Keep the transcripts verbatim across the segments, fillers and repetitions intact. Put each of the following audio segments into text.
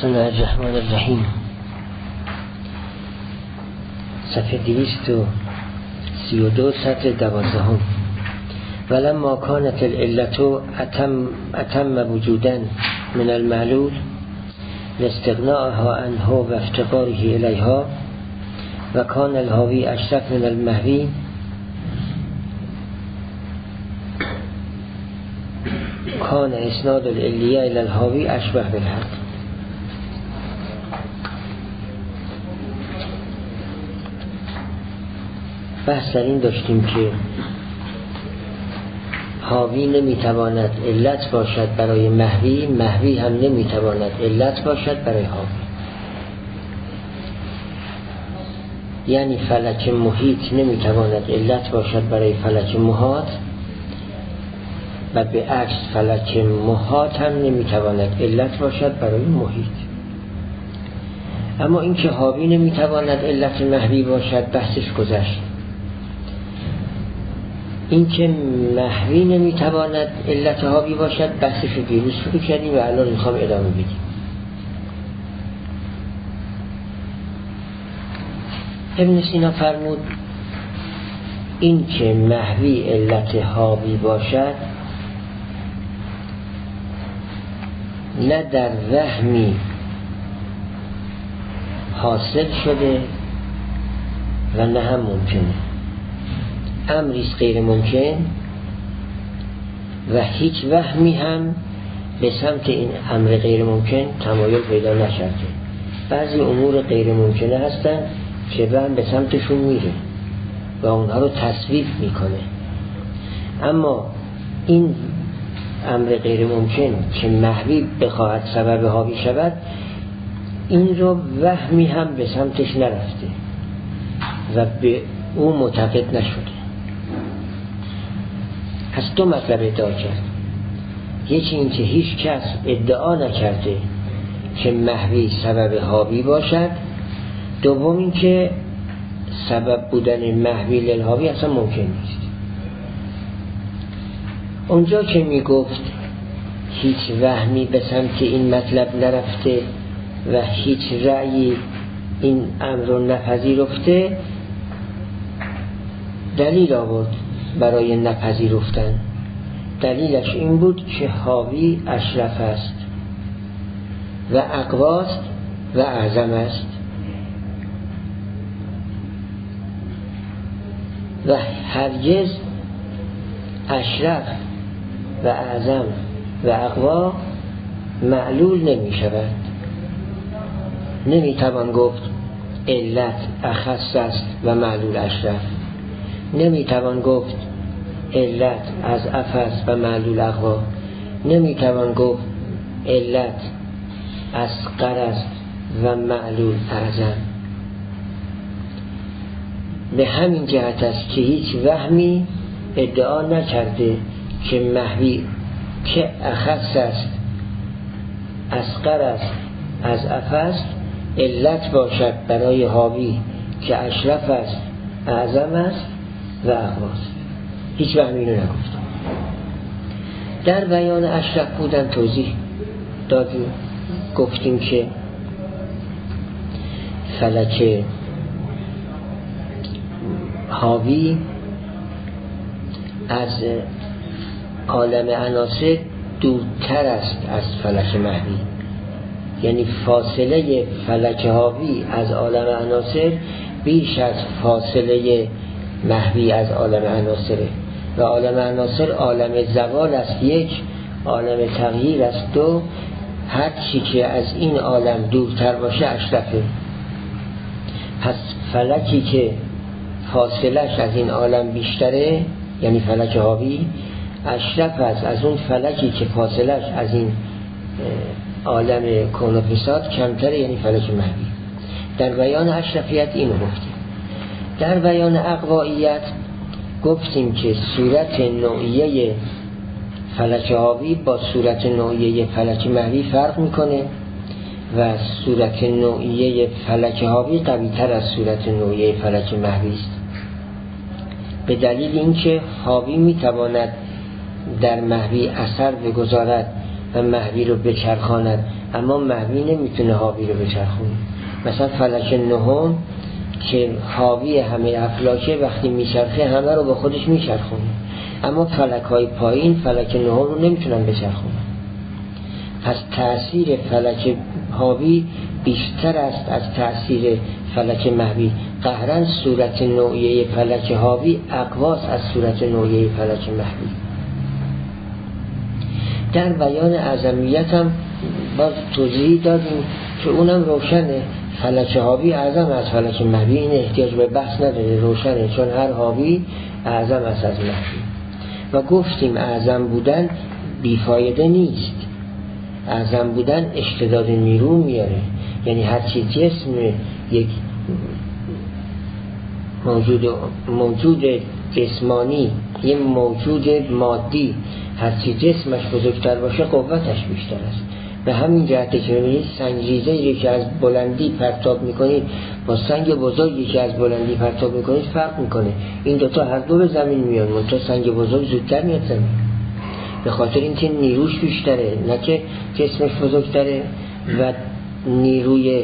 بسم الله الرحمن الرحیم. صفحه دویست و سی و دو سطر دوازدهم. ولما كانت العلة اتم اتم وجودا من المعلول لاستغنائها عنه وافتقاره اليها وكان الهاوي اشرف من المهوي كان اسناد العلیه الى الهاوی اشبه بالحق. بحث در این داشتیم که هاوی نمیتواند علت باشد برای محوی، محوی هم نمیتواند علت باشد برای هاوی. یعنی فلک محیط نمیتواند علت باشد برای فلک محاط و به عکس فلک محاط هم نمیتواند علت باشد برای محیط. اما اینکه هاوی نمیتواند علت محوی باشد بحثش گذشت. اینکه محوی نمیتواند علت هاوی باشد بحثش رو دیروز شروع کردیم و الان میخوام ادامه بدیم. ابن سینا فرمود اینکه محوی علت هاوی باشد نه در وهمی حاصل شده و نه هم ممکنه. امریست غیر ممکن و هیچ وهمی هم به سمت این امر غیر ممکن تمایل پیدا نکرده. بعضی امور غیر ممکنه هستن که وهم به سمتشون میره و اونها رو تصویب میکنه، اما این امر غیر ممکن که محوی بخواهد سبب هاوی شود این رو وهمی هم به سمتش نرفته و به او معتقد نشده. از دو مطلب ادعا کرد. یکی این که هیچ کس ادعا نکرده که محوی سبب هاوی باشد. دوم این که سبب بودن محوی للهاوی اصلا ممکن نیست. اونجا که می گفت هیچ وهمی به سمت این مطلب نرفته و هیچ رأیی این امر رو نپذیرفته، دلیل آورد برای نپذیرفتن. دلیلش این بود که هاوی اشرف است و اقواست و اعظم است و هرگز اشرف و اعظم و اقوا معلول نمی شود. نمی توان گفت علت اخص است و معلول اشرف. نمی توان گفت علت از افس و معلول اقوا. نمی توان گفت علت اصغر است و معلول اعظم. به همین جهت است که هیچ وهمی ادعا نکرده که محوی که اخص است، اصغر است، از افس علت باشد برای هاوی که اشرف است، اعظم است و اقواست. هیچ وهمی رو نگفت. در بیان اشرف بودن توضیح دادیم. گفتیم که فلک هاوی از عالم عناصر دورتر است از فلک محوی. یعنی فاصله فلک هاوی از عالم عناصر بیش از فاصله محوی از عالم عناصره و عالم عناصر عالم زوال است یک، عالم تغییر است دو. هر چی که از این عالم دورتر باشه اشرفه. پس فلکی که فاصلش از این عالم بیشتره یعنی فلک هاوی اشرف است از اون فلکی که فاصلش از این عالم کون و فساد کمتره یعنی فلک محوی. در بیان اشرفیت اینو گفتیم. در بیان اقوائیت گفتیم که صورت نوعیه فلک هاوی با صورت نوعیه فلک محوی فرق میکنه و صورت نوعیه فلک هاوی قوی تر از صورت نوعیه فلک محوی است، به دلیل اینکه هاوی میتواند در محوی اثر بگذارد و محوی رو بچرخاند اما محوی نمیتونه حاوی رو بچرخونه. مثلا فلک نهم که حاوی همه افلاکه وقتی میچرخه همه رو به خودش میچرخونه، اما فلک های پایین فلک نهم رو نمیتونن بچرخونه. پس تأثیر فلک حاوی بیشتر است از تأثیر فلک محوی. قهرن صورت نوعیه فلک حاوی اقواس از صورت نوعیه فلک محوی. در بیان اعظمیت هم باز توضیح دادیم که اونم روشنه، فلک حاوی اعظم از فلک محوی، این احتیاج به بحث نداره، روشنه، چون هر حاوی اعظم است از محوی. و گفتیم اعظم بودن بیفایده نیست، اعظم بودن اشتداد نیرو میاره. یعنی هرچی جسم یک موجود موجود جسمانی، یک موجود مادی، هرچی جسمش بزرگتر باشه قوتش بیشتر است. به همین جهته که می‌بینید سنگریزه‌ای که از بلندی پرتاب می‌کنید با سنگ بزرگی که از بلندی پرتاب می‌کنید فرق می‌کنه. این دوتا هر دو به زمین میان، منتها سنگ بزرگ زودتر میاد زمین، به خاطر اینکه نیروش بیشتره، نه که جسمش بزرگتره. و نیروی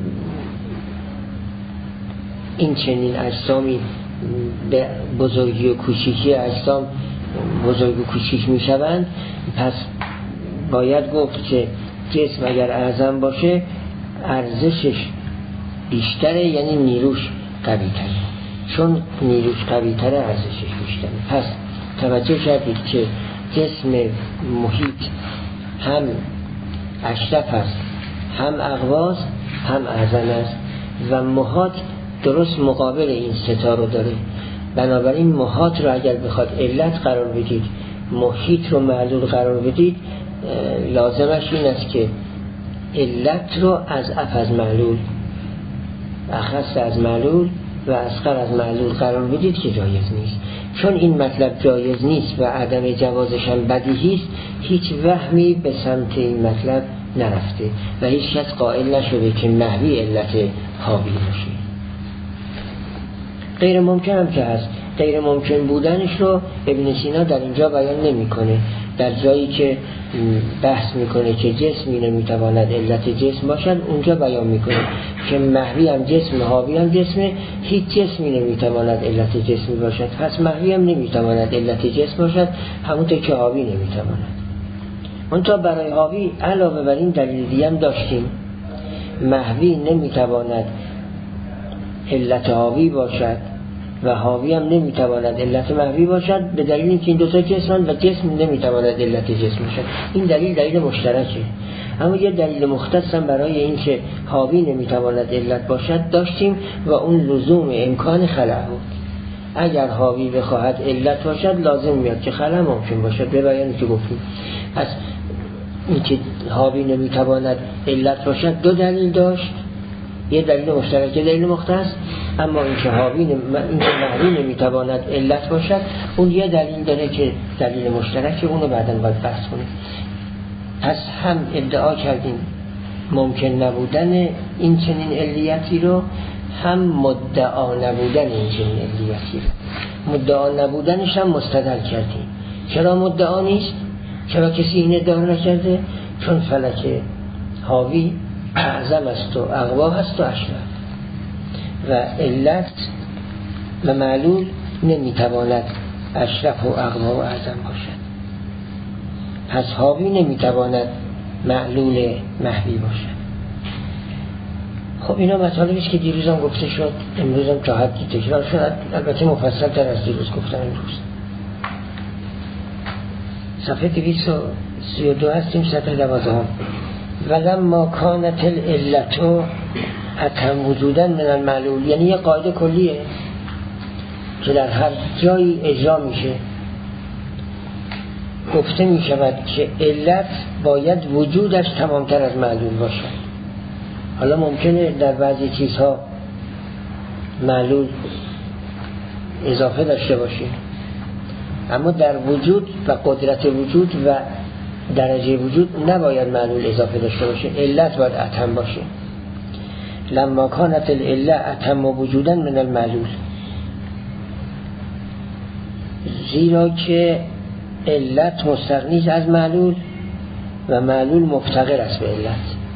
این چنین اجسامی به بزرگی و کوچیکی اجسام بزرگ و کوچیک میشوند. پس باید گفت که جسم اگر اعظم باشه ارزشش بیشتره، یعنی نیروش قوی تره. چون نیروش قوی تره ارزشش بیشتره. پس توجه کردید که جسم محیط هم اشرف است، هم اقواس، هم اعظم است و محاط درست مقابل این ستا رو داره. بنابراین محاط رو اگر بخواد علت قرار بدید، محیط رو معلول قرار بدید، لازمش این است که علت رو از اف از معلول، اخص از معلول و اصغر از معلول قرار بدید که جایز نیست. چون این مطلب جایز نیست و عدم جوازش هم بدیهی است، هیچ وهمی به سمت این مطلب نرفته و هیچ کس قائل نشده که محوی علت حاوی باشه. غیر ممکن هم که هست. غیر ممکن بودنش رو ابن سینا در اینجا بیان نمیکنه. در جایی که بحث میکنه که جسمی نمیتواند علت جسم باشد، اونجا بیان میکنه که محوی هم جسم، حاوی هم جسم، هیچ جسمی نمیتواند علت جسمی باشد. پس محوی هم نمیتواند علت جسم باشد، همونطور که حاوی نمیتواند. منتها برای حاوی علاوه بر این دلیل دیگه هم داشتیم. محوی نمیتواند علت حاوی باشد و حاوی هم نمیتواند علت محوی باشد، به دلیل اینکه این دو تا جسمند و جسم نمیتواند علت جسم باشد. این دلیل دلیل مشترکه. اما یه دلیل مختص هم برای اینکه حاوی نمیتواند علت باشد داشتیم و اون لزوم امکان خلع بود. اگر حاوی بخواهد علت باشد لازم میاد که خلع ممکن باشد، به بیانی که گفتیم. پس اینکه حاوی نمیتواند علت باشد دو دلیل داشت، یه دلیل مشترک، یه دلیل مختص. اما اینکه حاوی اینکه محوی نمیتواند علت باشد اون یه دلیل داره که دلیل مشترک، اونو بعداً باید بحث کنیم. پس هم ادعا کردیم ممکن نبودن این چنین علیتی رو، هم مدعا نبودن این چنین علیتی رو. مدعا نبودنش هم مستدل کردیم. چرا مدعا نیست؟ چرا کسی این ادعا نکرده؟ چون فلک حاوی اعظم است و اقوا هست و اشرف و علت و معلول نمیتواند اشرف و اقوا و اعظم باشد. پس حاوی نمیتواند معلول محوی باشد. خب اینا مطالبی است که دیروز هم گفته شد، امروز هم تا حدی تکرار شد، البته مفصل تر از دیروز گفتم امروز. صفحه دویست و سی و دو هستیم، سطر دوازدهم. ولما کانت العلت اتم وجودا من المعلول، یعنی یه قاعده کلیه که در هر جایی اجرا میشه. گفته میشود که علت باید وجودش تمامتر از معلول باشد. حالا ممکنه در بعضی چیزها معلول اضافه داشته باشه، اما در وجود و قدرت وجود و درجه وجود نباید معلول اضافه داشته باشه، علت باید اتم باشه. لما کانت العله اتم وجودا من المعلول، زیرا که علت مستغنی از معلول و معلول مفتقر است به علت.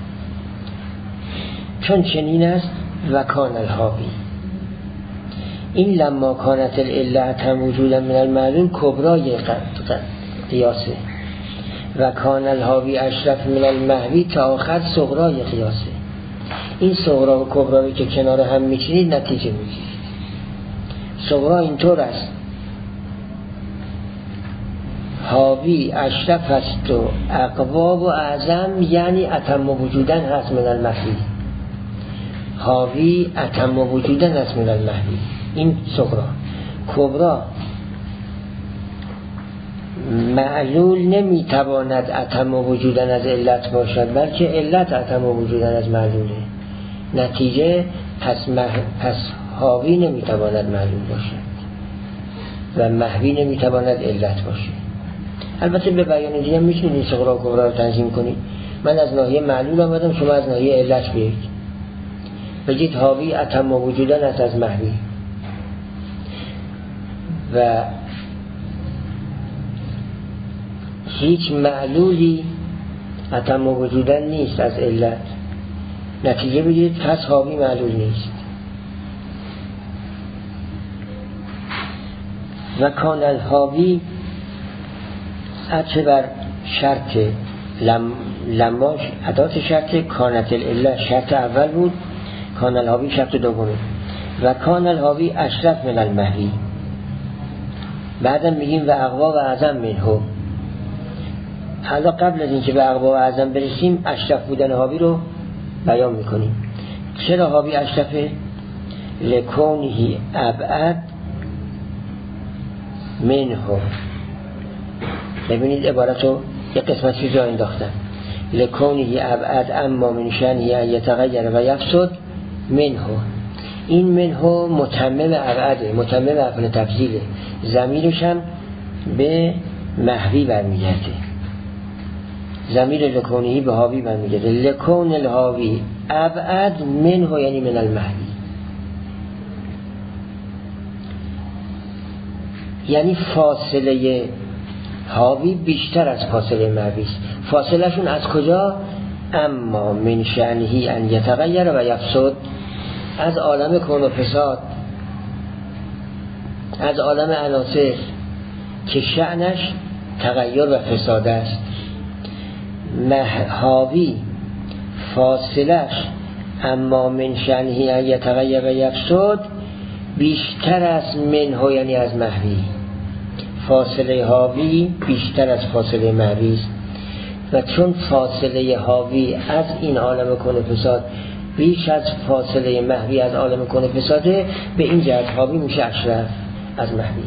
چون چنین است و کان الحاوی، این لما کانت العله هم وجودا من المعلول کبرای قیاسه و کان الحاوی اشرف من المحوی تا آخر صغرای قیاسه. این صغرا و کبرایی که کنار هم میچینید نتیجه میگیرید. صغرا اینطور است حاوی اشرف است و اقوا و اعظم، یعنی اتم وجودن هست من المحوی. حاوی اتم وجودن هست من المحوی، این صغرا. کبرا معلول نمیتواند اتم وجودن از علت باشد، بلکه علت اتم وجودن از معلوله. نتیجه پس, مح... پس حاوی نمیتواند معلول باشد و محوی نمیتواند علت باشد. البته به بیان دیگه میتونید این صغرا و کبرا رو تنظیم کنید. من از ناحیه معلول آمدم، شما از ناحیه علت بیایید، بگید حاوی اتم وجودن است از محوی و هیچ معلولی اتم وجودن نیست از علت. نتیجه بگید پس حاوی معلول نیست. و کان الحاوی عطف بر شرط لم... لماش ادات شرط، کانت العله شرط اول بود، کان الحاوی شرط دومه. و کان الحاوی اشرف من المحوی، بعدم میگیم و اقوا و اعظم منه. حالا قبل از اینکه به اقوا و اعظم برسیم اشرف بودن حاوی رو بیان میکنیم. چرا حاوی اشرفه؟ لکونه ابعد منه. ببینید عبارتو یک قسمتی جا انداختم. لکونه ابعد اما من شأنه یتغیر و یفسد منه. این منه متمم ابعده، متمم افعال تفضیله، ضمیرش هم به محوی برمیگرده. ضمیر لکونهی به حاوی برمیگرده. لکون الحاوی ابعد منه یعنی من المحوی، یعنی فاصله حاوی بیشتر از فاصله محوی است. فاصله شون از کجا؟ اما من شأنه ان یتغیر و یفسد، از عالم کون و فساد، از عالم عناصر که شأنش تغییر و فساد است. حاوی فاصلش اما من شأنه ان یتغیر و یفسد بیشتر از منه یعنی از محوی. فاصله حاوی بیشتر از فاصله محوی است و چون فاصله حاوی از این عالم کون و فساد بیش از فاصله محوی از عالم کون و فساده، به این جهت حاوی میشه اشرف از محوی.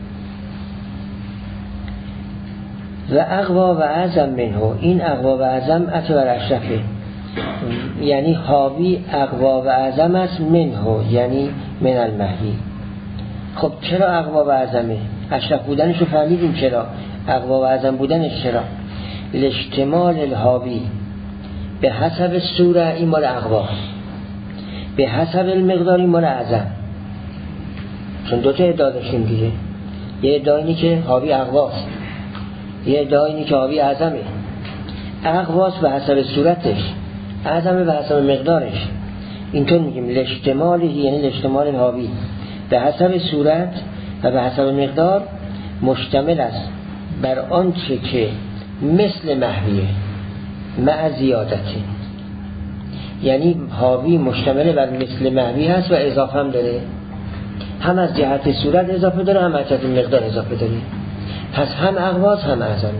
و اقوا و اعظم منه، این اقوا و اعظم عطف بر اشرفه، یعنی حاوی اقوا و اعظم است منه یعنی من المحوی. خب چرا اقوا و اعظمه؟ اشرف بودنش رو فهمیدیم. چرا اقوا و اعظم بودنش؟ چرا لاشتمال الحاوی به حسب صوره این مال اقوا، به حسب المقدار این مال اعظم. چون دوتا ادعا داشتیم دیگه، یه ادعا اینی که حاوی اقواست، یه ادعا اینی که حاوی اعظمه. اقواست به حسب صورتش، اعظمه به حسب مقدارش. اینطور میگیم لاشتمالی یعنی لاشتمال الحاوی به حسب صورت و به حسب مقدار مشتمل است بر آنچه که مثل محویه مع زیادتی، یعنی حاوی مشتمل بر مثل محوی هست و اضافه هم داره، هم از جهت صورت اضافه داره هم از جهت مقدار اضافه داره. پس هم اقواس هم اعظمه.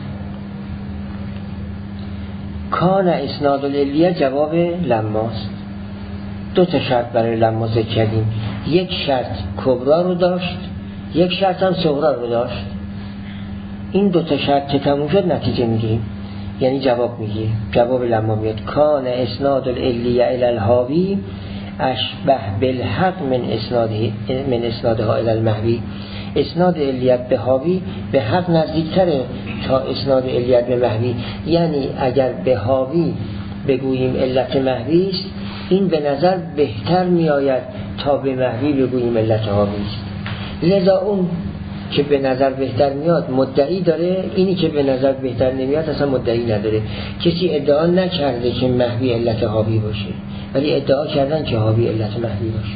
کان اسناد العلیه جواب لماست. دو تا شرط برای لما ذکر کردیم، یک شرط کبرا رو داشت، یک شرط هم صغرا رو داشت. این دو تا شرط که تموم شد نتیجه میگیریم، یعنی جواب میگیریم. جواب لما میاد کان اسناد العلیه الی الحاوی اشبه بالحق من اسناده من اسنادها الی المحوی. اسناد علیت به حاوی به حق نزدیکتره تا اسناد علیت به محوی. یعنی اگر به حاوی بگوییم علت محوی است، این به نظر بهتر می آید تا به محوی بگوییم علت حاوی است. لذا اون که به نظر بهتر میاد مدعی داره، اینی که به نظر بهتر نمیاد اصلا مدعی نداره. کسی ادعا نکرده که محوی علت حاوی باشه، ولی ادعا کردن که حاوی علت محوی باشه.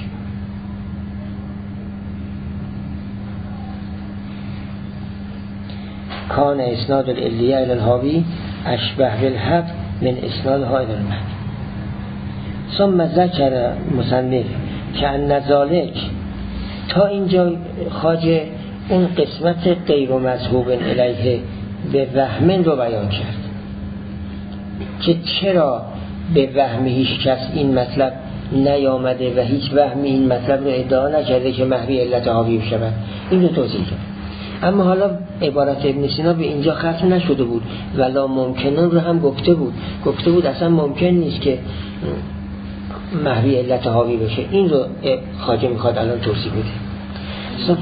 کان اسناد العلیه الی الحاوی اشبه بالحق من اسنادها الی المحوی. ثم ذکر مصنف که ان ذالک، تا اینجا خواجه اون قسمت غیر مذهوب الیه به وهم رو بیان کرد که چرا به وهم هیچ کس این مطلب نیامده و هیچ وهمی این مطلب رو ادعا نکرده که محوی علت حاوی شود. این رو توضیح کرد. اما حالا عبارت ابن سینا به اینجا ختم نشده بود، ولا ممکنون رو هم گفته بود گفته بود اصلا ممکن نیست که محوی علت حاوی بشه. این رو خواجه میخواد الان توضیح بده. سب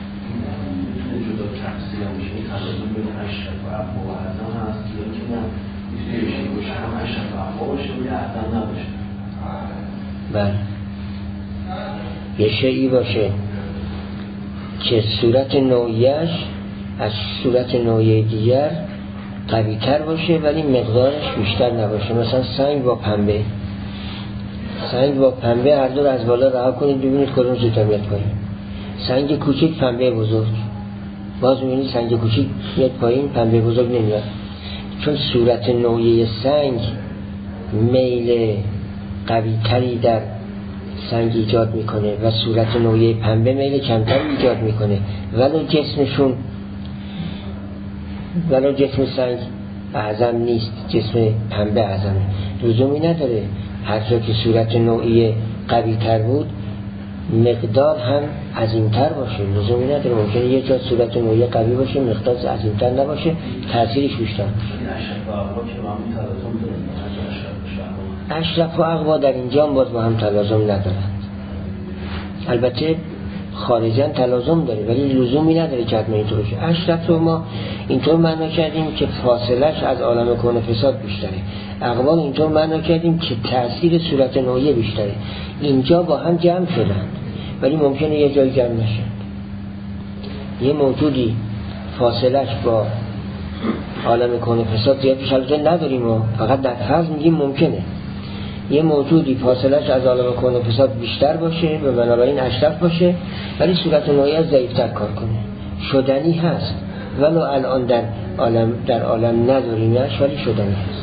بله یه شیئی باشه که صورت نوعیش از صورت نوعی دیگر قوی تر باشه ولی مقدارش بیشتر نباشه. مثلا سنگ با پنبه، سنگ با پنبه هر دو رو از بالا رها کنید ببینید کدوم زودتر میاد پایین. سنگ کوچک پنبه بزرگ، باز میبینید سنگ کوچک میاد پایین پنبه بزرگ نمیاد، چون صورت نوعی سنگ میل قوی تری در سنگ ایجاد میکنه و صورت نوعی پنبه میل کمتر ایجاد میکنه، ولو جسمشون ولو جسم سنگ اعظم نیست، جسم پنبه اعظمه. لزومی نداره هر جا که صورت نوعی قوی تر بود مقدار هم عظیمتر باشه، لزومی نداره. ممکنه یه جا صورت نوعی قوی باشه مقدار عظیمتر نباشه، تاثیرش بیشتر باشه. اشرف و اقوا در اینجا باز با هم تلازم ندارند. البته خارجاً تلازم داره ولی لزومی نداره که حتما اینطور باشه. اشرف رو ما اینطور معنا کردیم که فاصلش از عالم کون و فساد بیشتره، اقوا اینطور معنا کردیم که تأثیر صورت نوعی بیشتره. اینجا با هم جمع شدن ولی ممکنه یه جای جمع نشن. یه موجودی فاصلش با عالم کون و فساد زیاد بیشتر نداریم و فقط در فرض میگیم ممکنه یه موجودی فاصلش از عالم کون و فساد بیشتر باشه و بنابراین اشرف باشه ولی صورت نوعی از ضعیفتر کار کنه. شدنی هست ولو الان در عالم در عالم نداریمش ولی شدنی هست.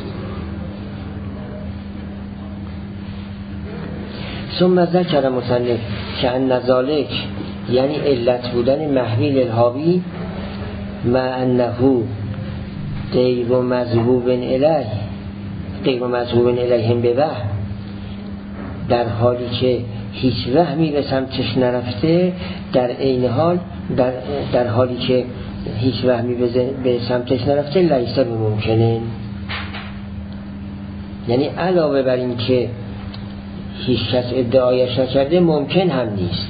ثم ذکر مصنف که ان ذالک یعنی علت بودن محوی للحاوی مع انه غیر مذهوب الیه غیر مذهوب الیهم به وهم، در حالی که هیچ وهمی به سمتش نرفته، در عین حال در, در حالی که هیچ وهمی به سمتش نرفته لیس بممکنه، یعنی علاوه بر این که هیچ کس ادعایش نکرده ممکن هم نیست.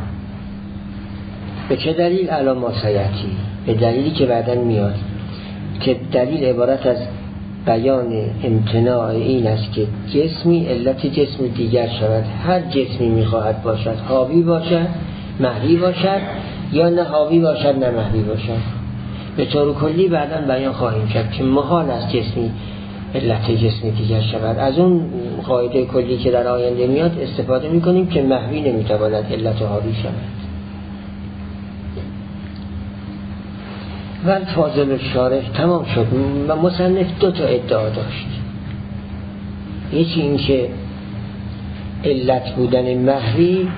به چه دلیل؟ علامات سیاتی، به دلیلی که بعداً میاد که دلیل عبارت از بیان امتناع این است که جسمی علت جسم دیگر شود. هر جسمی میخواهد باشد حاوی باشد محوی باشد یا نه حاوی باشد نه محوی باشد. به طور کلی بعداً بیان خواهیم کرد که محال است جسمی علت جسم دیگر شود. از اون قاعده کلی که در آینده میاد استفاده میکنیم که محوی نمیتواند علت حاوی شود. و فاضل الشارح تمام شد. و مصنف دو تا ادعا داشت. یکی این که علت بودن محوی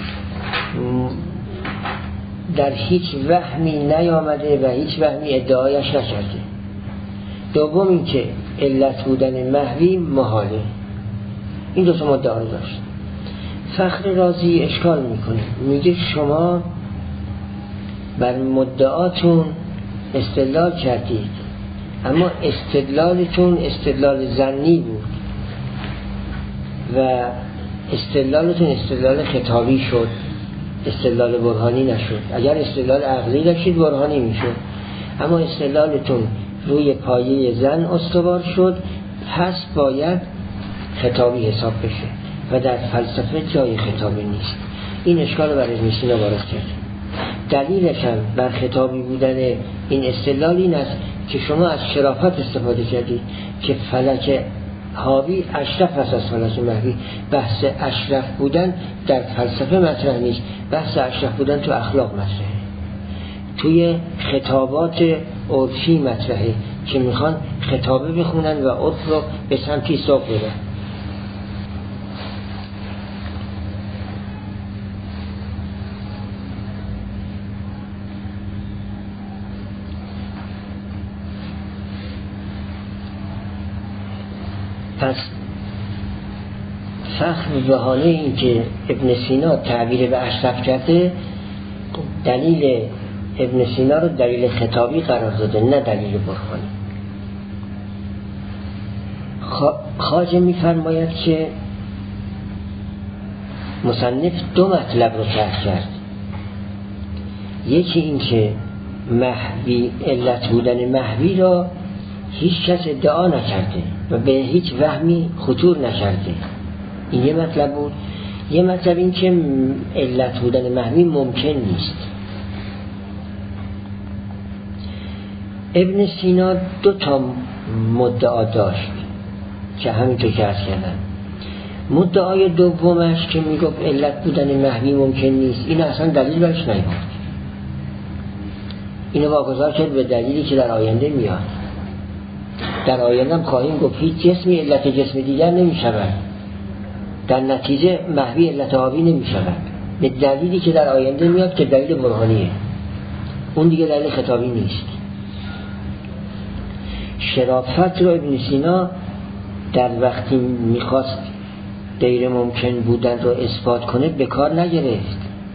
در هیچ وهمی نیامده و هیچ وهمی ادعایش نکرده. دوم این که علت بودن محوی محاله. این دو تا مدعا داشت. فخر رازی اشکال میکنه، میگه شما بر مدعاتون استدلال کردید اما استدلالتون استدلال ظنی بود و استدلالتون استدلال خطابی شد، استدلال برهانی نشد. اگر استدلال عقلی داشتید برهانی میشد، اما استدلالتون روی پایه ظن استوار شد، پس باید خطابی حساب بشه و در فلسفه جای خطابی نیست. این اشکال رو برای ابن سینا وارد کرد. دلیلش هم بر خطابی بودن این استدلال این است که شما از شرافت استفاده کردید که فلک حاوی اشرف است از فلک محوی. بحث اشرف بودن در فلسفه مطرح نیست، بحث اشرف بودن تو اخلاق مطرحه، توی خطابات عرفی مطرحه که میخوان خطابه بخونن و عرف رو به سمتی سوق بدن. پس فخر و بهانه این که ابن سینا تعبیر به اشرف کرده، دلیل ابن سینا رو دلیل خطابی قرار داده نه دلیل برهانی. خواجه می‌فرماید که مصنف دو مطلب رو طرح کرد. یکی این که محوی، علت بودن محوی را هیچ کس ادعا نکرده و به هیچ وهمی خطور نکرده، این یه مطلب بود. یه مطلب این که علت بودن محوی ممکن نیست. ابن سینا دو تا مدعا داشت که همینطور که عرض کردم. مدعای دومش که میگفت علت بودن محوی ممکن نیست، این اصلا دلیل برش نیامد، اینو واگذار کرد به دلیلی که در آینده میاد. در آینده هم خواهیم گفت هیچ جسمی علت جسم دیگر نمیشود، در نتیجه محوی علت حاوی نمیشود، به دلیلی که در آینده میاد که دلیل برهانیه، اون دیگه دلیل خطابی نیست. شرافت رو ابن سینا در وقتی میخواست غیر ممکن بودن رو اثبات کنه به کار نگرفت.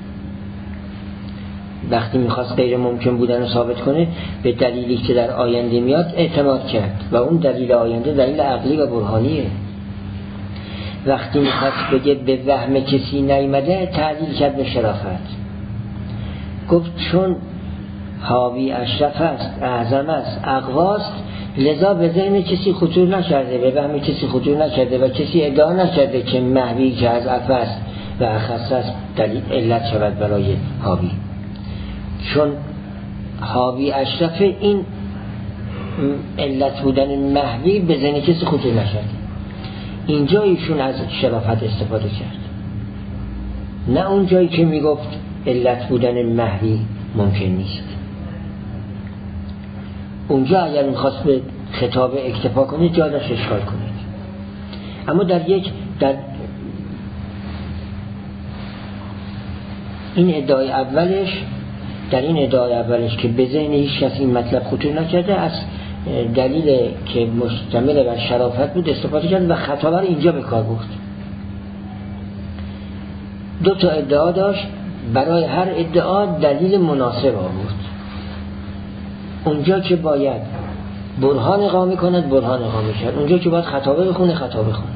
وقتی میخواست غیر ممکن بودن رو ثابت کنه به دلیلی که در آینده میاد اعتماد کرد و اون دلیل آینده دلیل عقلی و برهانیه. وقتی میخواست بگه به وهم کسی نیامده تعلیل کرد به شرافت، گفت چون حاوی اشرف است، اعظم است، اقواست، لذا به ذهن کسی خطور نکرده، به وهم کسی خطور نکرده و کسی ادعا نکرده که محوی که از اف است و اخص است دلیل علت شود برای حاوی. چون حاوی اشرف، این علت بودن محوی به ذهن کسی خطور نکرده. اینجا ایشون از شرافت استفاده کرد، نه اون جایی که میگفت علت بودن محوی ممکن نیست. اونجا اگر میخواست به خطاب اکتفا کنید جا داشت اشکال کنید. اما در یک در این ادعای اولش در این ادعای اولش که به ذهن هیچ کس این مطلب خطور نکرده، از دلیل که مشتمل بر شرافت بود استفاده کرد و خطاب رو اینجا به کار برد. دو تا ادعا داشت، برای هر ادعا دلیل مناسب آورد. اونجا که باید برهان اقامه کند برهان اقامه کرد، اونجا که باید خطابه بخونه خطابه خوند.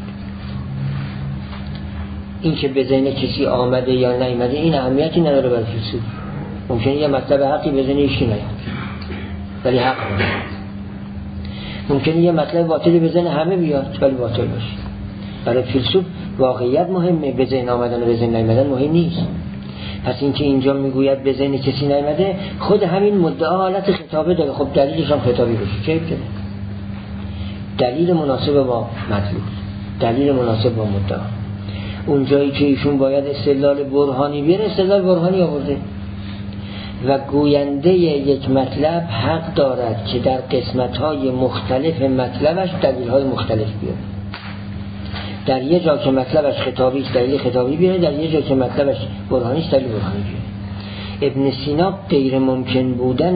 این که به ذهن کسی آمده یا نیامده این اهمیتی نداره برای فیلسوف. ممکنه یه مطلب حقی به ذهن هیچکی نیاد ولی حق باشه، ممکنه یه مطلب باطلی به ذهن همه بیاد ولی باطل باشه. برای فیلسوف واقعیت مهمه، به ذهن آمدن و به ذهن نیامدن مهم نیست. پس این که اینجا میگوید به ذهن کسی نیامده، خود همین مدعا حالت خطابه داره. خب دلیلش هم خطابی باشه، چه کنه؟ دلیل مناسب با مطلوب، دلیل مناسب با مدعا. اون جایی که ایشون باید استدلال برهانی بیاره استدلال برهانی آورده و گوینده یک مطلب حق دارد که در قسمت‌های مختلف مطلبش دلیل‌های مختلف بیاره. در یه جا که مطلبش خطابی است دلیل خطابی بیاره، در یه جا که مطلبش برهانی است دلیل برهانی بیاره. ابن سینا غیر ممکن بودن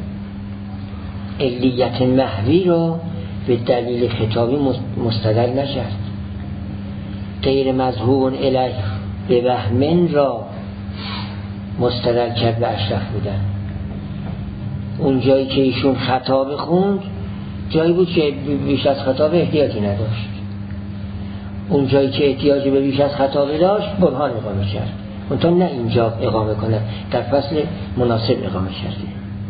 علیت محوی رو به دلیل خطابی مستدل نشد. غیر مذهوب الیه به وهمن را مستدل کرد به اشرف بودن. اون جایی که ایشون خطاب خوند جایی بود که بیش از خطاب احتیاجی نداشت، اون جایی که احتیاجی به بیش از خطابی داشت برهان اقامه کرد. منتها نه اینجا اقامه کنه، در فصل مناسب اقامه کرده.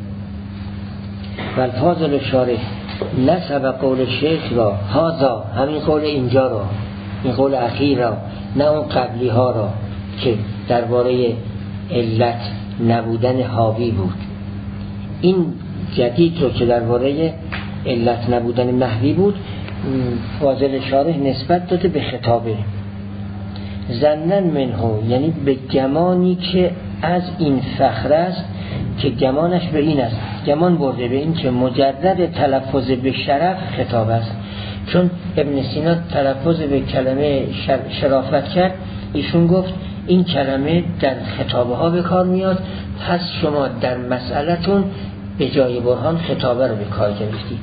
و الفاظل شارح نسب قول شیخ را هذا، همین قول اینجا را، این قول اخیر را، نه اون قبلی ها را که درباره علت نبودن حاوی بود. این جدید رو که درباره علت نبودن محوی بود فاضل شارح نسبت داده به خطابه. ظنن منه یعنی به گمانی که از این فخر است که گمانش به این است، گمان برده به این که مجرد تلفظ به شرف خطاب است. چون ابن سینا تلفظ به کلمه شرافت کرد، ایشون گفت این کلمه در خطابه ها به کار میاد، پس شما در مسئلتون به جای برهان خطابه رو به کار گرفتید.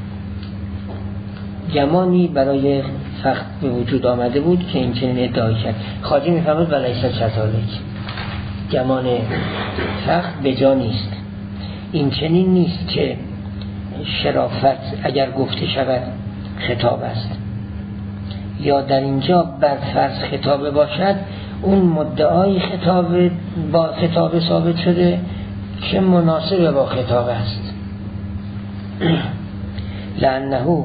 گمانی برای فخر به وجود آمده بود که این چنین ادعای کرد. خواجه میفهمد ولیس کذالک، گمان فخر به جا نیست. این چنین نیست که شرافت اگر گفته شود خطاب است، یا در اینجا بر فرض خطابه باشد اون مدعای خطاب با خطاب ثابت شده که مناسب با خطاب است. لعنه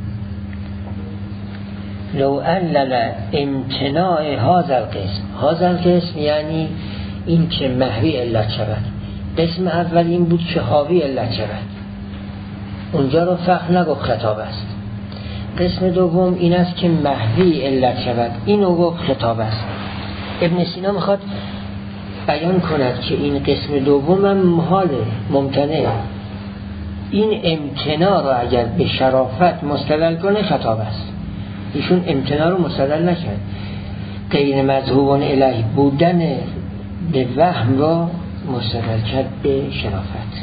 لو علل امتناع هذا القسم، هذا القسم یعنی این که محوی علت شود. قسم اول این بود که حاوی علت شود، اونجا رو فخر نگفت خطاب است. قسم دوم این است که محوی علت شود، اینو گفت خطاب است. ابن سینا میخواد بیان کند که این قسم دوم هم محاله، ممتنعه. این امتناع رو اگر به شرافت مستدل کنه خطاب است. ایشون امتناع رو مستدل نکرد، غیر مذهوب الیه بودن به وهم را مستدل کرد به شرافت.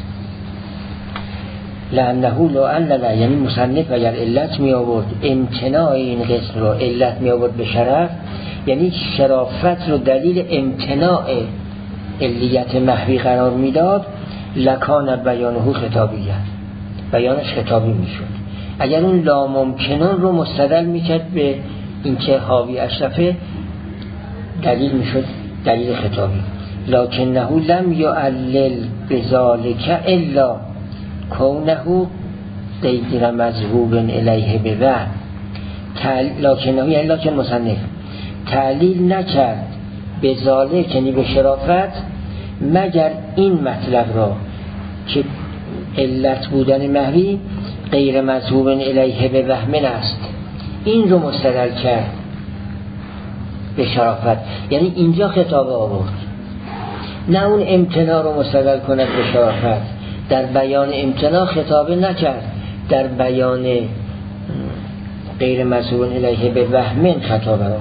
لعنه لو علل یعنی مصنف اگر علت می آورد امتناع این قسم رو علت می آورد به شرف، یعنی شرافت رو دلیل امتناع علیت محوی قرار میداد، لکان بیانه خطابیه، بیانش خطابی میشد. اگر اون لاممکنون رو مستدل میکرد به اینکه حاوی اشرفه، دلیل میشد دلیل خطابی. لکنه لم یعلل بذالک الا کونه غیر مذهوب الیه به وهم. لکنه یعنی لکن مصنف تعلیل نکرد به ذالک یعنی به شرافت مگر این مطلب را که علت بودن محوی غیر مذهوب الیه به وهم است، این رو مستدل کرد به شرافت، یعنی اینجا خطابه آورد، نه اون امتناع رو مستدل کند به شرافت. در بیان امتناع خطابه نکرد، در بیان غیر مذهوب الیه به وهم خطابه آورد.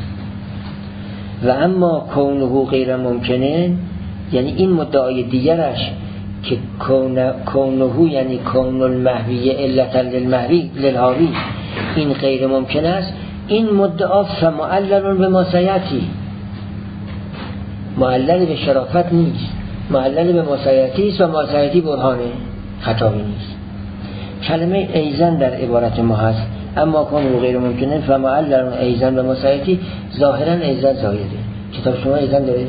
و اما کونه غیر ممکنه یعنی این مدعای دیگرش که کونه یعنی کون المحوی علتا للمحوی للحاوی این غیر ممکن است، این مدعا فمعلل به ماسیتی، معلل به شرافت نیست، معلل به ماسیتی است و ماسیتی برهانه، خطابی نیست. کلمه ایزن در عبارت ما هست، اما کونه غیر ممکنه فمعلل ایزن به ماسیتی، ظاهرا ایزن زایده. کتاب شما ایزن داره؟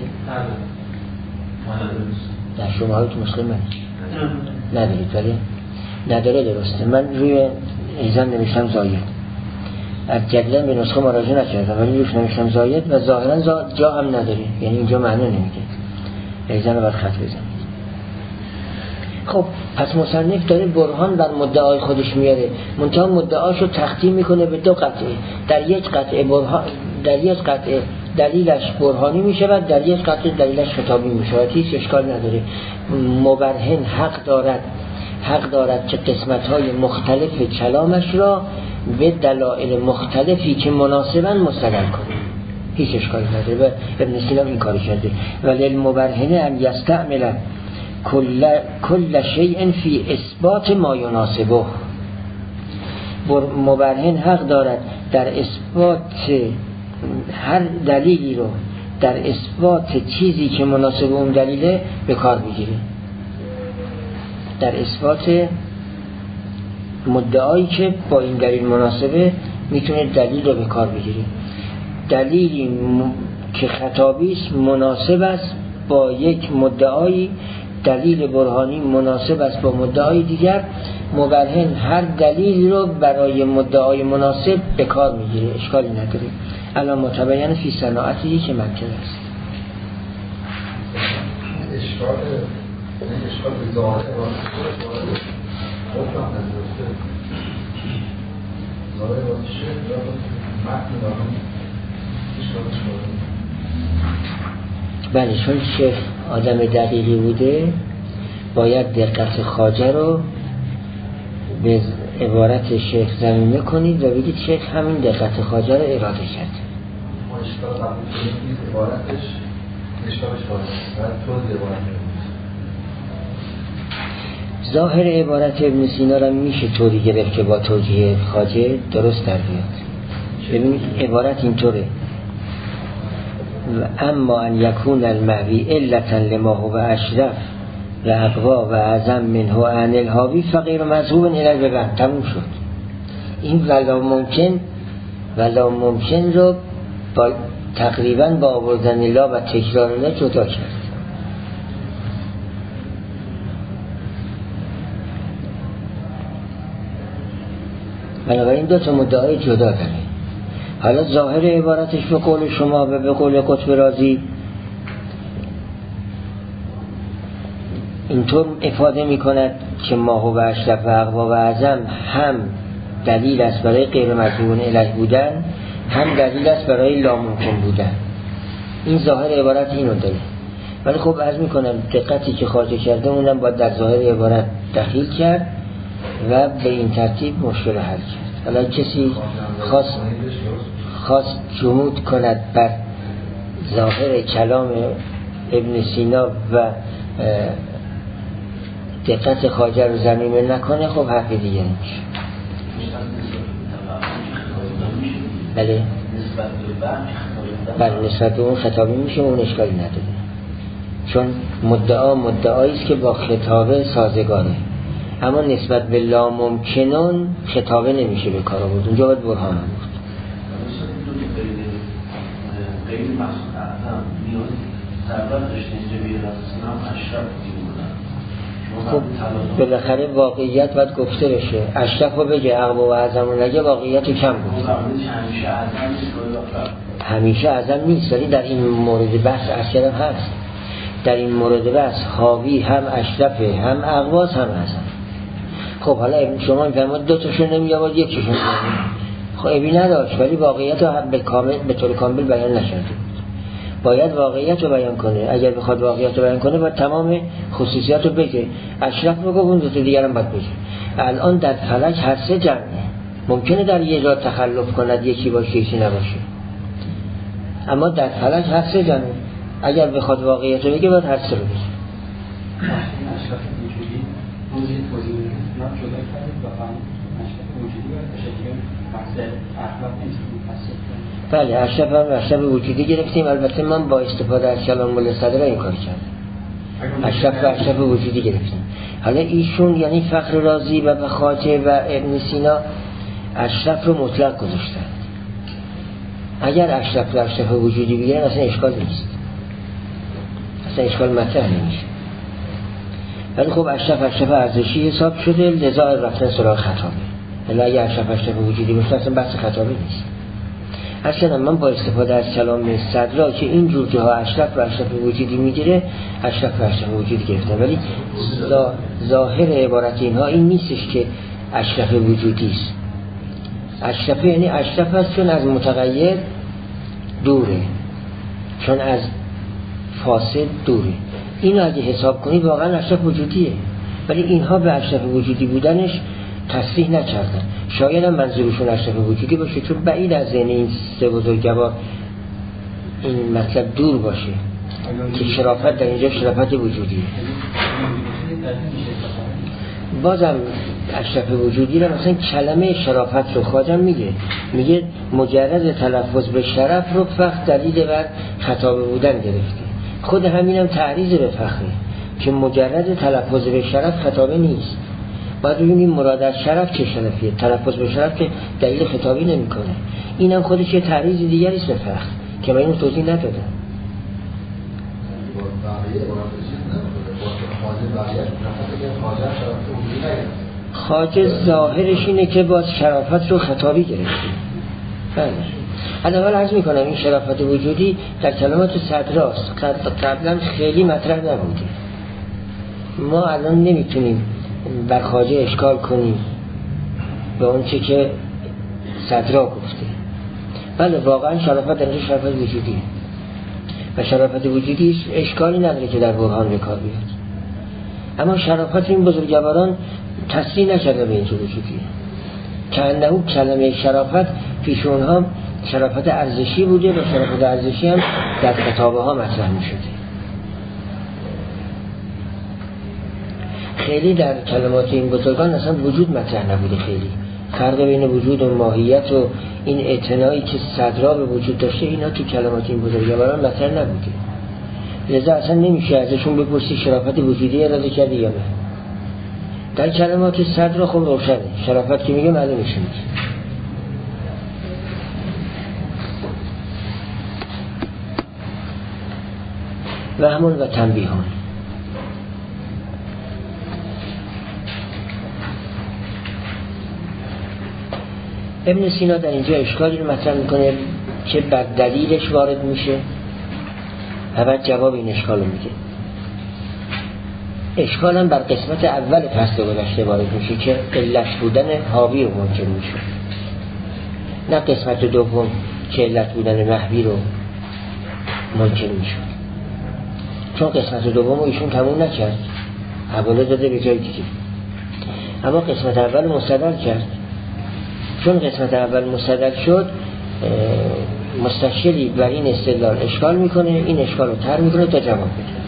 در شما های تو مسلم من ندارید ولی نداره، درسته. من روی ایزن نمیشتم زاید، از جدلن به نسخه مراجعه نکردم ولی روش نمیشتم زاید و ظاهرا زا... جا هم نداره، یعنی اینجا معنی نمیده، ایزن رو بر خط بزنید. خب پس مصنف داره برهان بر مدعای خودش میاره، منتها مدعاشو تختیم میکنه به دو قطعه. در یک قطعه برهان، در یک قطعه دلیلش برهانی میشود، در یک قطعه دلیلش خطابی میشود، هیچ اشکال نداره. مبرهن حق دارد حق دارد که قسمت‌های مختلف کلامش را به دلایل مختلفی که مناسباً مستدل کنه، هیچ اشکالی نداره. و ابن سینا این کارو کرده. ولی المبرهنه ان یستعمل کل کل شیء فی اثبات ما یناسبه. مبرهن حق دارد در اثبات هر دلیلی رو در اثبات چیزی که مناسب اون دلیله به کار بگیره، در اثبات مدعایی که با این دلیل مناسبه میتونه دلیل رو به کار بگیره. دلیلی م... که خطابی است مناسب است با یک مدعایی، دلیل برهانی مناسب است با مدعای دیگر، مبرهن هر دلیل رو برای مدعای مناسب به کار میگیره، اشکالی نداره. الان متبین فی صناعتی که ممکن است. اشکال اشکال به ظاهر خود هم نزدسته ظاهر واسه شد یا متن دارم اشکالش کنم. بله، چون شیخ آدم دقیقی بوده باید دقت خواجه رو به عبارت شیخ زمینه کنید و بگید شیخ همین دقت خواجه رو اراده کرد. ما اشکال قبول کنید نیست عبارتش اشکالش باید توضیح عبارت کنید. ظاهر عبارت ابن سینا را میشه طوری گرفت که با توجیه خواجه درست در بیاد. ببینید عبارت اینطوره: اما ان یکون المهوی علتا لما هو اشرف و اقوا و اعظم منه عن الهاوی فقیر مذهوب الی ببند. تموم شد. این ولا ممکن ولا ممکن رو با تقریبا با آوردن لا و تکرار لا جدا کرد. بنابراین دو تا مدعای جدا داره. حالا ظاهر عبارتش به قول شما و به قول قطب رازی اینطور افاده می کند که ما هو اشرف و اقوا و اعظم هم دلیل است برای غیر مطلوب الیه بودن، هم دلیل است برای لا ممکن بودن. این ظاهر عبارت اینو داره. ولی خب عرض می کنم دقتی که خواجه کرده اونم باید در ظاهر عبارت دخیل کرد و به این ترتیب مشکل حل کرد. حالا کسی خواست خواست جمود کند بر ظاهر کلام ابن سینا و دقت خواجه رو ضمیمه نکنه، خب حرف دیگه نمیشه. بله بله نسبت به اون خطابی میشه، اون اشکالی نداره، چون مدعا مدعایی است که با خطابه سازگاره. اما نسبت به لا ممکنون خطابه نمیشه به کار آورد، اونجا باید برهان آورد. غیر مقصود اعظم نیاز ضرورت داشته اینجا بیراستی هم اشرف خب بالاخره واقعیت باید گفته بشه. اشرف رو بگه، اقوا و اعظم رو نگه، واقعیت رو کم گفته. همیشه اعظم نیست، همیشه اعظم نیست، ولی در این مورد بحث اشرف هست. در این مورد بحث حاوی هم اشرفه هم اقواس هم اعظم. خب حالا شما میفرمایید دو تاشون نمیاد یکیشون نمیاد. خب ابی نداشت، ولی واقعیت رو به کامل به طور کامل بیان نشده. باید واقعیت رو بیان کنه. اگر بخواد واقعیت رو بیان کنه باید تمام خصوصیات رو بگه. اشرف رو گفت، اون دو تا دیگر هم باید بگه. الان در فلک هر سه جمعه. ممکنه در یه جا تخلف کند، یکی باشه یکی نباشه، اما در فلک هر سه جمعه. اگر بخواد واقعیت رو بگه باید هر سه رو بگه. اشرف وجودی موجود وجودی نه جدا کنید و فهم اشرف وجودی باید بشه که مقصد اخلاق نیست. بله اشرف هم اشرف وجودی گرفتیم. البته من با استفاده از کلام مولا صدر این کار کردم. اشرف و اشرف وجودی گرفتیم. حالا ایشون یعنی فخر رازی و بخاطه و ابن سینا اشرف رو مطلق گذاشتن. اگر اشرف و اشرف وجودی بگیرن اصلا اشکال نیست، اصلا اشکال مطرح نمیشه. ولی خب اشرف اشرف ارزشی حساب شده، لذا رفتن سراغ خطابه. ولی اگر اشرف اشرف وجودی باشه اصلا بحث خطابه نیست. اصلا من با استفاده از کلام صدرا که این جور جاها اشرف و اشرف وجودی میگیره، اشرف و اشرف وجودی گرفته. ولی ظاهر عبارت اینها این نیستش که اشرف وجودی است. اشرف یعنی اشرف است چون از متغیر دوره، چون از فاسد دوره. اینو اگه حساب کنید واقعا اشرف وجودیه، ولی اینها به اشرف وجودی بودنش تصریح نکردن. شاید هم منظورشون اشرف وجودی باشه، چون بعید از ذهن این سه بزرگوار این مطلب دور باشه که شرافت در اینجا شرافت وجودیه. بازم اشرف وجودی رو مثلا کلمه شرافت رو خواجه میگه میگه مجرد تلفظ به شرف رو فخر دلیل بر خطابه بودن گرفته. خود همینم تعریض به فخره که مجرد تلفظ به شرف خطابه نیست. باید ببینیم مراد از شرف چه شرفیه. تلفظ به شرف که دلیل خطابی نمیکنه. اینم خودش یه تعریض دیگری است به فخر که من اینو توضیح ندادم. خواجه ظاهرش اینه که باز شرافت رو خطابی گرفته. بله اول عرض میکنم این شرافت وجودی در کلمات صدراست، قبلا خیلی مطرح نبوده. ما الان نمیتونیم بر خواجه اشکال کنیم به اون چه که صدرا گفته. بله واقعا شرافت در شرافت وجودی و شرافت وجودی اشکالی نداره که در برهان به کار بیاد، اما شرافت این بزرگواران تصریح نکرده به اینکه وجودیه. که انه کلمه شرافت پیش اونها شرافت ارزشی بوده و شرافت ارزشی هم در کتابه ها مطرح می شده. خیلی در کلمات این بزرگان اصلا وجود مطرح نبوده. خیلی فرق بین وجود و ماهیت و این اعتنایی که صدرا به وجود داشته اینا تو کلمات این بزرگواران مطرح نبوده. لذا اصلا نمیشه ازشون بپرسی شرافت وجودی اراده کردی یا نه. در کلمات صدرا خب روشنه، شرافت که میگه معلوم میشه. وهمون و تنبیهون. ابن سینا در اینجا اشکالی رو مطرح میکنه که بر دلیلش وارد میشه و بعد جواب این اشکال رو میگه. اشکال هم بر قسمت اول فصل گذشته وارد میشه که علت بودن حاوی رو ممکن میشه، نه قسمت دوم که علت بودن محوی رو ممکن میشه، چون قسمت دوم رو ایشون تموم نکرد، حواله داده به جای دیگه. اما قسمت اول مستدل کرد. چون قسمت اول مستدل شد مستشکلی بر این استدلال اشکال میکنه، این اشکال رو تر میکنه تا جواب بده.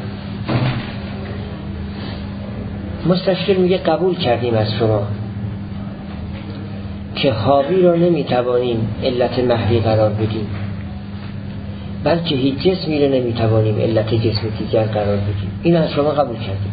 مستشکل میگه قبول کردیم از شما که حاوی رو نمیتوانیم علت محوی قرار بدیم، بلکه هیچ جسمی رو نمیتوانیم علت جسم دیگر قرار بدیم. این از شما قبول کردیم،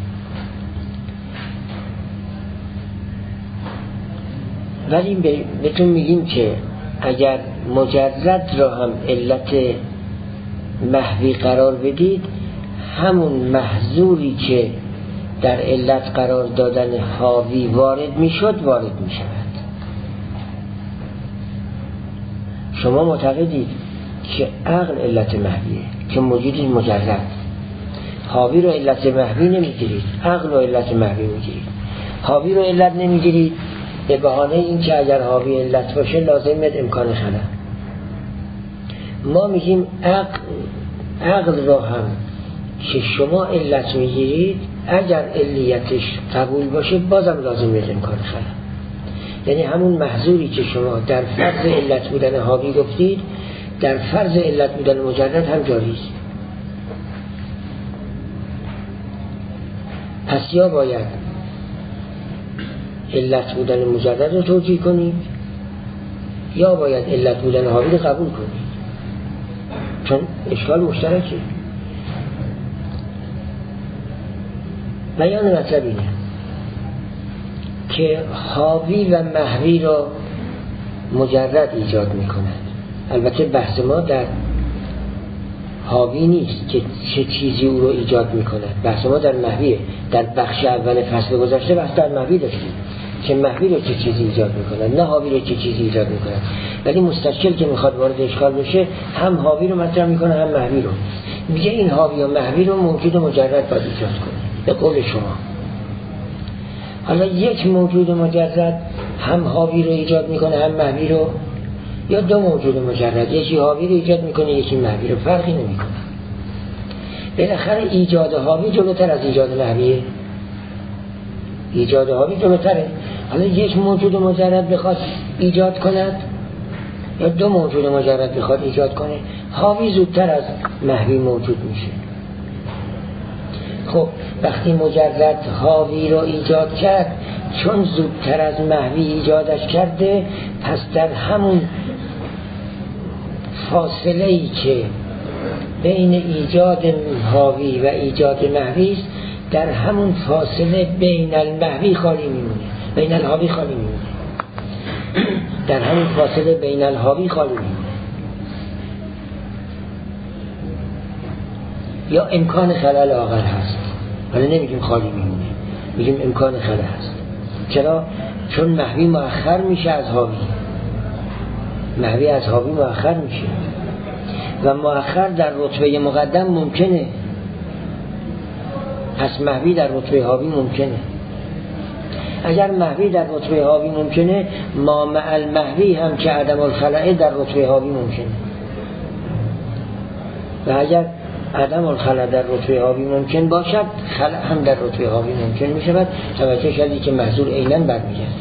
ولی بهتون میگیم که اگر مجرد را هم علت محوی قرار بدید، همون محظوری که در علت قرار دادن حاوی وارد میشد وارد میشود. شما معتقدید که عقل علت محویه که موجودی مجرد، حاوی رو علت محوی نمیگیرید، عقل رو علت محوی میگیرید. حاوی رو علت نمیگیرید به بهانه این که اگر حاوی علت باشه لازمه امکان خلا. ما میگیم عقل عقل را هم که شما علت میگیرید اگر علیتش قبول باشه بازم لازمه امکان خلا. یعنی همون محظوری که شما در فرض علت بودن حاوی گفتید در فرض علت بودن مجرد هم جاری است. پس یا باید علت بودن مجرد رو توجیه کنید یا باید علت بودن حاوی رو قبول کنید، چون اشکال مشترکه. بیان مطلب اینه که حاوی و محوی را مجرد ایجاد میکنند. البته بحث ما در حاوی نیست که چه چیزی او رو ایجاد میکند، بحث ما در محویه. در بخش اول فصل گذشته بحث در محوی داشتیم که محوی رو چه چیزی ایجاد میکنند، نه حاوی رو چه چیزی ایجاد میکنند. ولی مستشکل که میخواد وارد اشکال بشه هم حاوی رو مطرح میکنه هم محوی رو. میگه این حاوی و محوی رو موجود مجرد باید ایجاد کنه به قول شما. حالا یک موجود مجرد هم حاوی رو ایجاد میکنه هم محوی رو، یا دو موجود مجرد یکی حاوی رو ایجاد میکنه یکی محوی رو، فرقی نمیکنه. بالاخره ایجاد حاوی جلوتر از ایجاد محویه، ایجاد حاوی جلوتره. حالا یک موجود مجرد بخواد ایجاد کند یا دو موجود مجرد بخواد ایجاد کنه، حاوی زودتر از محوی موجود میشه. خب وقتی مجرد حاوی رو ایجاد کرد، چون زودتر از محوی ایجادش کرده، پس در همون فاصله ای که بین ایجاد حاوی و ایجاد محوی است، در همون فاصله بین المحوی خالی میمونه، بین الحاوی خالی میمونه در همون فاصله بین الحاوی خالی میمونه، یا امکان خلل آخر هست. حالا نمیگیم خالی میمونه، میگیم امکان خلل هست. چرا؟ چون محوی مؤخر میشه از حاوی. محوی از حاوی مؤخر میشه و مؤخر در رتبه مقدم ممکنه، پس محوی در رتبه حاوی ممکنه. اگر محوی در رتبه حاوی ممکنه، ما مع المحوی هم که عدم الخلأ در رتبه حاوی ممکنه. و اگر عدم الخلأ در رتبه حاوی ممکن باشد، خلأ هم در رتبه حاوی ممکن می شود. توجه شدید که محذور عیناً برمیگرده.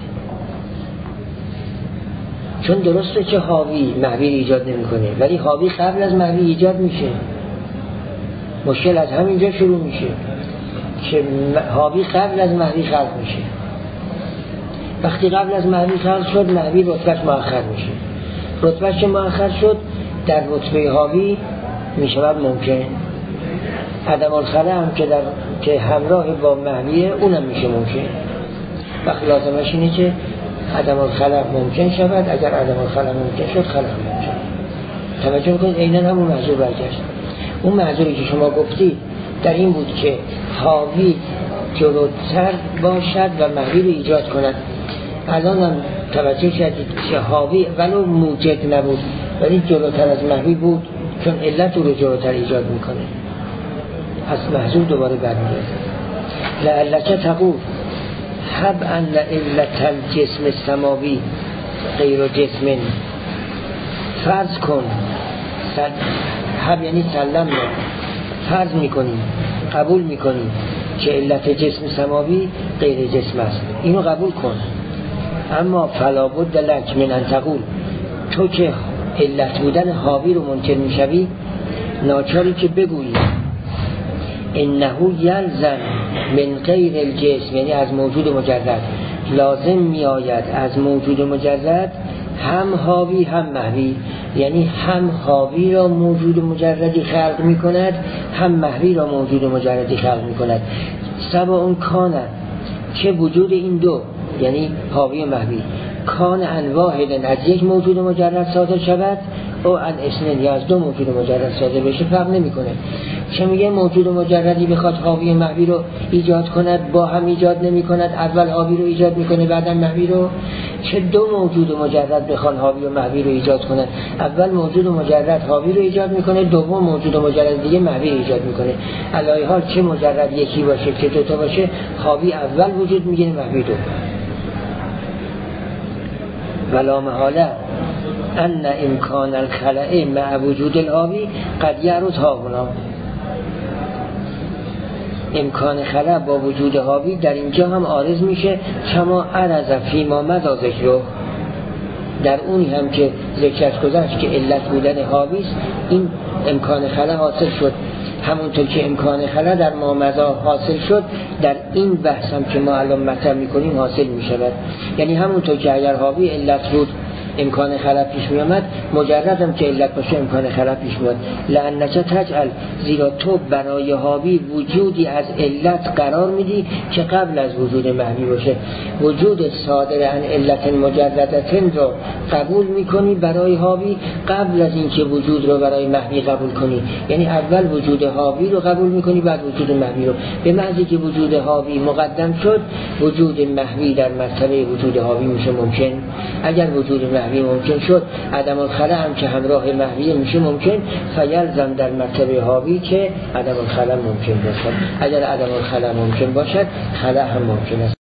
چون درسته که حاوی محوی ایجاد نمی کنه، ولی حاوی قبل از محوی ایجاد میشه. مشکل از همینجا شروع میشه که حاوی قبل از محوی خلق میشه. وقتی قبل از محوی خلق شد، محوی رتبهش مؤخر میشه. رتبهش که مؤخر شد، در رتبه حاوی میشود ممکن. عدم الخلأ هم که در که همراه با محویه، اونم میشه ممکن. وقت لازمش اینه که عدم الخلأ ممکن شود. اگر عدم الخلأ ممکن شد، خلأ ممکن. توجه کنید عیناً همون محذور برگشت. اون محذوری که شما گفتید در این بود که حاوی جلوتر باشد و محوی رو ایجاد کند. الان هم توجه کردید که حاوی ولو موجد نبود ولی جلوتر از محوی بود، چون علت رو جلوتر ایجاد میکنه. پس محذور دوباره برمیگرده. لعلک تقول حب ان علت الجسم السماوی غیر جسم. فرض کن، حب یعنی سلم، فرض میکنیم، قبول میکنیم که علت جسم سماوی غیر جسم است، اینو قبول کن. اما فلا بد لک من ان تقول، تو که علت بودن حاوی رو منکر میشوی، ناچاری که بگویی انه یلزم من غیر الجسم، یعنی از موجود مجرد لازم میآید از موجود مجرد هم حاوی هم محوی، یعنی هم حاوی را موجود مجردی خلق می کند، هم محوی را موجود مجردی خلق می کند. سبا اون کانه که وجود این دو، یعنی حاوی و محوی، کان ان واحدن از یک موجود مجرد صادر شود او ان اثنین یا از دو موجود مجرد صادر بشه، فرق نمی کنه. چه میگه موجود مجردی بخواد حاوی و محوی رو ایجاد کند، با هم ایجاد نمی کند، اول حاوی رو ایجاد می کنه بعدا محوی رو. چه دو موجود مجرد بخوان حاوی و محوی رو ایجاد کنند، اول موجود مجرد حاوی رو ایجاد میکنه، دوم موجود مجرد دیگه محوی رو ایجاد میکنه. علایه حال چه مجرد یکی باشه چه دوتا باشه، حاوی اول وجود میگیره محوی دو. ولا محاله ان امکان الخلأ مع وجود الحاوی قد یعرض هاهنا. امکان خلأ با وجود حاوی در اینجا هم عارض میشه، کما عرض فیما مضی ذکره، در اونی هم که ذکرش گذشت که علت بودن حاوی است، این امکان خلأ حاصل شد. همونطور که امکان خلأ در ما مضی حاصل شد، در این بحث هم که ما الان مطرح میکنیم حاصل میشود. یعنی همونطور که اگر حاوی علت بود امکان خلأ پیش می آمد، مجرد هم که علت باشه امکان خلأ پیش می آمد. لأنک تجعل، زیرا تو برای حاوی وجودی از علت قرار میدی که قبل از وجود محوی باشه. وجود صادر عن علت مجردتن رو قبول میکنی برای حاوی قبل از اینکه وجود رو برای محوی قبول کنی. یعنی اول وجود حاوی رو قبول میکنی بعد وجود محوی رو. به محضی که وجود حاوی مقدم شد، وجود محوی در مرتبه وجود حاوی میشه ممکن. اگر وجود محوی ممکن شد، عدم الخلأ هم که همراه محوی میشه ممکن، فیلزم در مرتبه حاوی که عدم الخلأ ممکن باشد. اگر عدم الخلأ ممکن باشد، خلأ هم ممکن است.